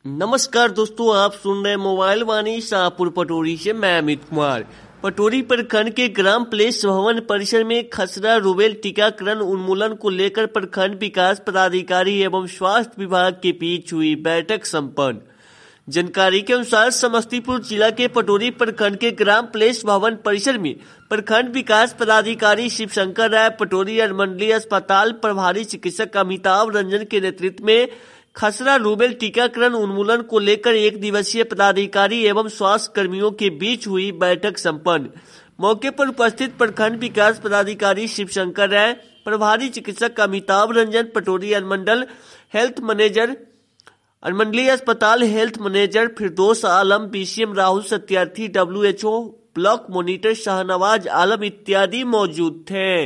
नमस्कार दोस्तों, आप सुन रहे मोबाइल वाणी शाहपुर पटोरी से। मैं अमित कुमार। पटोरी प्रखंड के ग्राम प्लेस भवन परिसर में खसरा रूबेला टीकाकरण उन्मूलन को लेकर प्रखंड विकास पदाधिकारी एवं स्वास्थ्य विभाग के बीच हुई बैठक संपन्न। जानकारी के अनुसार समस्तीपुर जिला के पटोरी प्रखंड के ग्राम प्लेस भवन परिसर में प्रखंड विकास पदाधिकारी शिवशंकर राय, पटोरी अनुमंडलीय अस्पताल प्रभारी चिकित्सक अमिताभ रंजन के नेतृत्व में खसरा रूबेला टीकाकरण उन्मूलन को लेकर एक दिवसीय पदाधिकारी एवं स्वास्थ्य कर्मियों के बीच हुई बैठक संपन्न। मौके पर उपस्थित प्रखंड विकास पदाधिकारी शिवशंकर राय, प्रभारी चिकित्सक अमिताभ रंजन, पटोरी अनुमंडल हेल्थ मैनेजर, अनुमंडलीय अस्पताल health manager Firdaus Alam, BCM Rahul Satyarthi, WHO block monitor Shahnawaz Alam इत्यादि मौजूद थे।